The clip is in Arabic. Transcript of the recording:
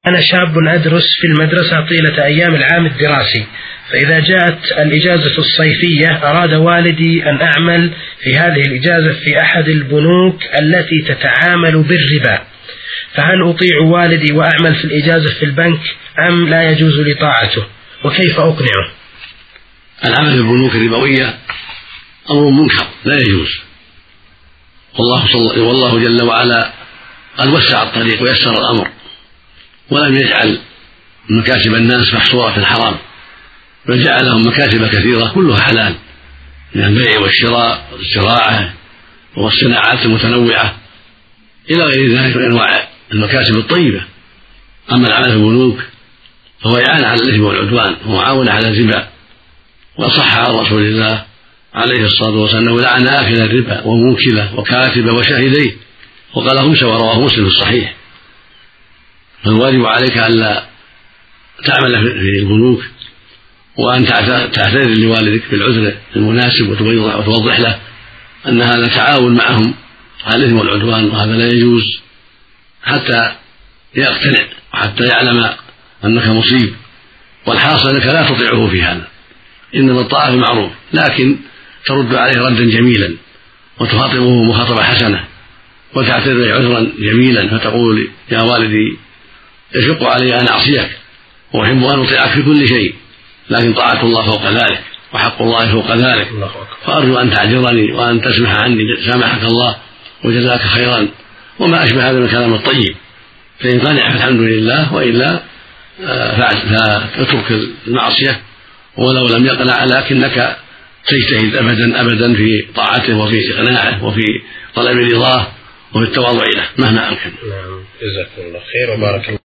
أنا شاب أدرس في المدرسة طيلة أيام العام الدراسي، فإذا جاءت الإجازة الصيفية أراد والدي أن أعمل في هذه الإجازة في أحد البنوك التي تتعامل بالربا، فهل أطيع والدي وأعمل في الإجازة في البنك أم لا يجوز لي طاعته، وكيف أقنعه؟ العمل في البنوك الربوية أمر منكر لا يجوز، والله جل وعلا قد وسع الطريق ويسر الأمر ولم يجعل مكاسب الناس محصورة في الحرام، بل جعلهم مكاسب كثيرة كلها حلال من البيع والشراء والزراعة والصناعات المتنوعة إلى غير ذلك من أنواع المكاسب الطيبة. أما العمل في البنوك فهو إعانة على الإثم والعدوان ومعاونة على الربا، وصح عن رسول الله عليه الصلاة والسلام أنه لعن آكل الربا وموكله وكاتبه وشاهديه وقال خمسة، ورواه مسلم في الصحيح. فالواجب عليك ألا تعمل في البنوك وأن تعتذر لوالدك بالعذر المناسب وتوضح له أن هذا تعاون معهم على الإثم والعدوان وهذا لا يجوز، حتى يقتنع وحتى يعلم أنك مصيب. والحاصل أنك لا تطيعه في هذا، إنما الطاعة بالمعروف، لكن ترد عليه ردا جميلا وتخاطبه مخاطبة حسنة وتعتذر عذرا جميلا، فتقول يا والدي يشق علي أن أعصيك وأحب أن أطيعك في كل شيء، لكن طاعة الله فوق ذلك وحق الله فوق ذلك، فأرجو أن تعذرني وأن تسمح عني سامحك الله وجزاك خيرا، وما أشبه هذا من الكلام الطيب. فإن قنع فالحمد لله، وإلا فاترك المعصية ولو لم يقنع، لكنك تجتهد أبدا في طاعته وفي إقناعه وفي طلب رضاه وفي التواضع له مهما أمكن. نعم، جزاكم الله خير وبارك الله.